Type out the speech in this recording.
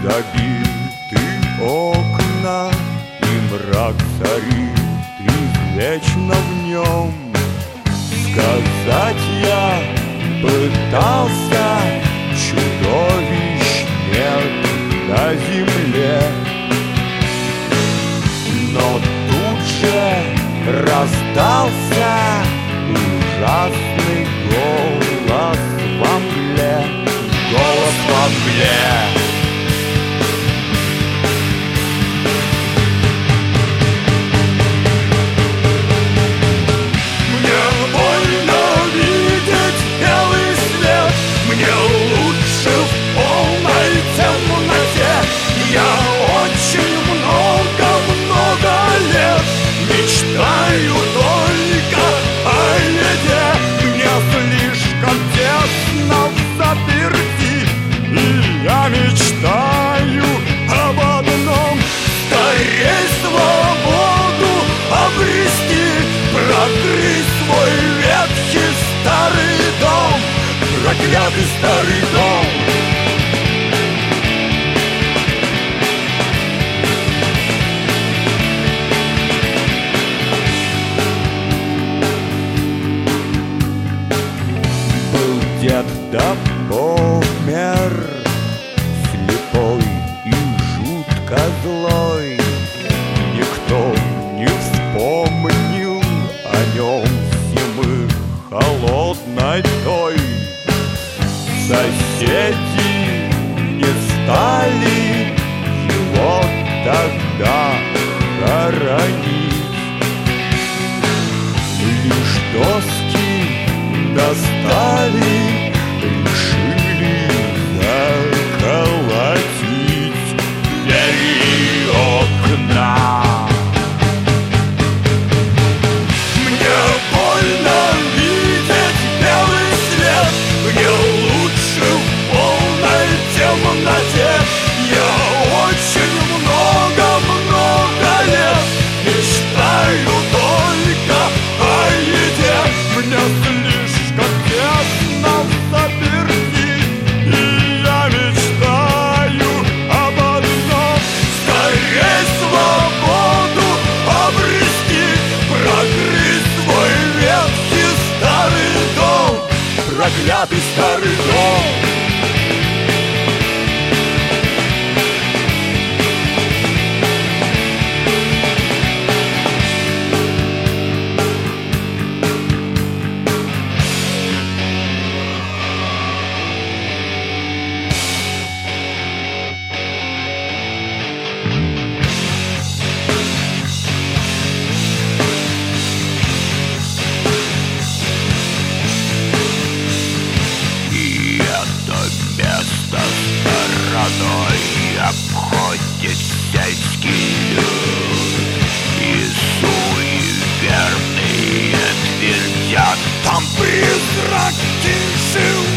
Забиты окна, и мрак царит извечно в нем. Сказать я пытался, чудовищ нет на земле. Но тут же раздался ужасный голос во мгле. Голос во мгле. Мне лучше в полной темноте. Я очень много лет мечтаю только о еде. Мне слишком тесно взаперти, и я мечтаю об одном: скорей свободу обрести, прокрыть свой ветхий старый дом. Проклятый старый дом. Был дед да помер, слепой и жутко злой. Никто не вспомнил о нем зимы холодной той. Соседи не стали его тогда хоронить. Лишь доски достали, решили заколотить двери окна. Мне больно видеть белый свет. Мне лучше в полной темноте. Я очень много лет мечтаю только о еде. Мне слишком тесно взаперти, и я мечтаю об одном: скорей свободу обрести, прокрыть свой ветхий старый дом. Проклятый старый дом. Обходит сельский люд, и суеверные твердят: там призраки живут.